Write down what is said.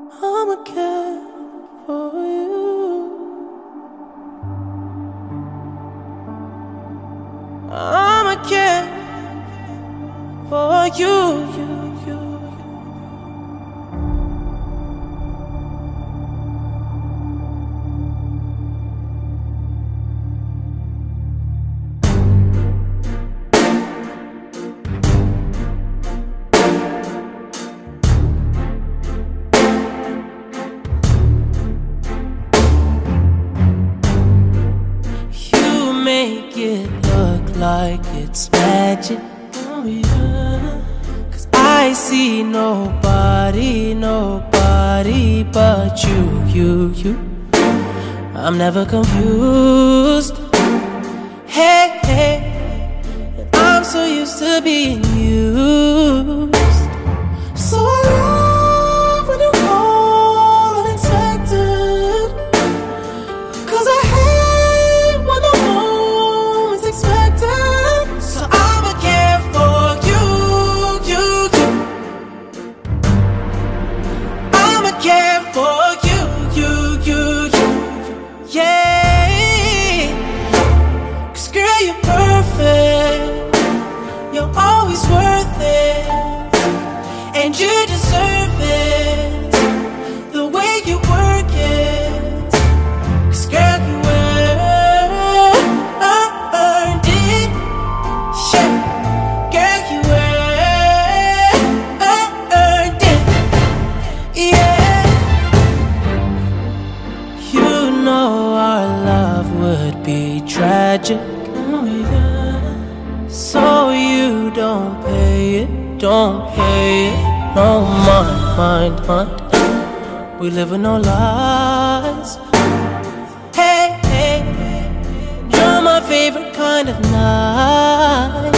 I'ma care for you. I'ma care for you. Make it look like it's magic. Oh yeah. 'Cause I see nobody but you. I'm never confused. Hey, and I'm so used to being used. So I love when you call unexpected. 'Cause I hate when the moment's expected. So I'ma care for you. I'ma care for you. Yeah. 'Cause girl, you're perfect. You're always worth it. And you deserve it. The way you work it. 'Cause girl, you earned it. Yeah. Girl, you earned it. Yeah. You know our love would be tragic. Oh yeah. So you don't pay it. No mind. We live with no lies. Hey, you're my favorite kind of night.